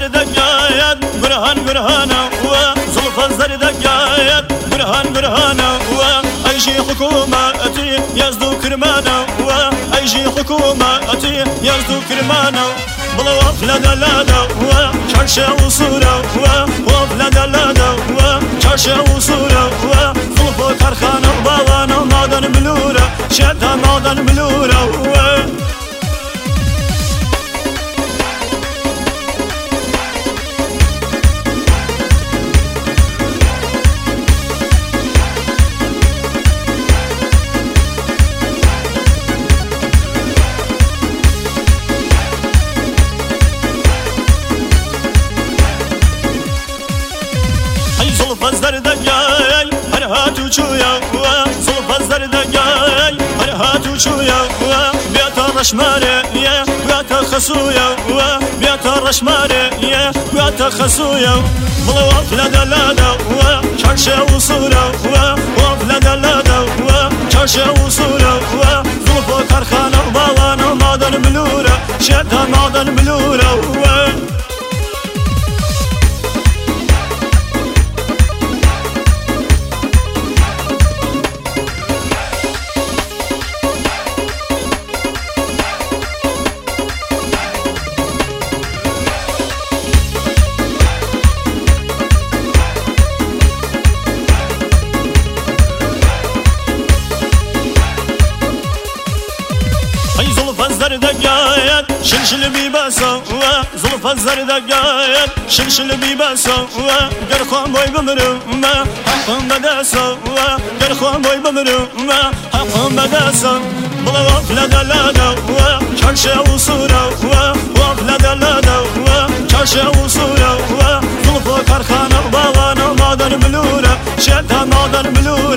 دقايد برهان برهانه وزلف الزرد دقايد برهان برهانه وأيجي حكومتي يزدو كرمانه وأيجي حكومتي يزدو كرمانه بلوف لدلاده وشرشة وصورة ووف لدلاده وشرشة وصورة وظلف كرخانه وباوانه معدن بلوره شدها معدن بلوره زلف الزرد دقاي هرهات وشويا زلف الزرد دقاي هرهات وشويا بيت الرشماري بيت خسويا بيت الرشماري بيت خسويا بلوف لدلاده شرشة وصورة ووف لدلاده شرشة وصورة ظلف كرخانه وباوانه معدن بلوره شدها معدن بلوره زلف الزرد دقايد شلشل بيباسا زلف الزرد دقايد شلشل بيباسا قرخوان بوي بمرم حقم بداسا قرخوان بوي بمرم حقم بداسا بلوف لدلاده شرشة وصورة ووف لدلاده شرشة وصورة ظلف كرخانه وباوانه معدن بلوره شدها معدن بلوره